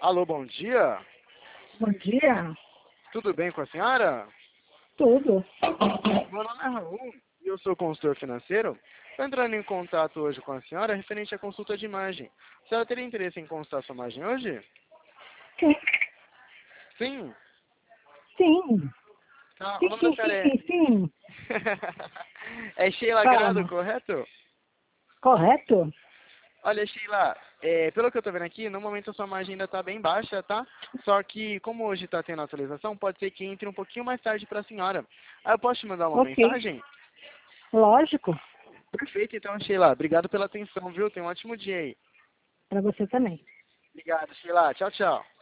Alô, bom dia. Bom dia. Tudo bem com a senhora? Tudo. Meu nome é Raul e eu sou consultor financeiro. Estou entrando em contato hoje com a senhora referente à consulta de imagem. A senhora teria interesse em consultar sua imagem hoje? Sim. Sim. Sim. Tá, o Sim, nome da sim, senhora sim, sim. é Sheila Grado, Fala. correto? Correto? Olha, Sheila, pelo que eu tô vendo aqui, no momento a sua margem ainda tá bem baixa, tá? Só que, como hoje tá tendo atualização, pode ser que entre um pouquinho mais tarde pra senhora. Aí eu posso te mandar uma Ok. mensagem? Lógico. Perfeito, então, Sheila. Obrigado pela atenção, viu? Tenha um ótimo dia aí. Para você também. Obrigado, Sheila. Tchau, tchau.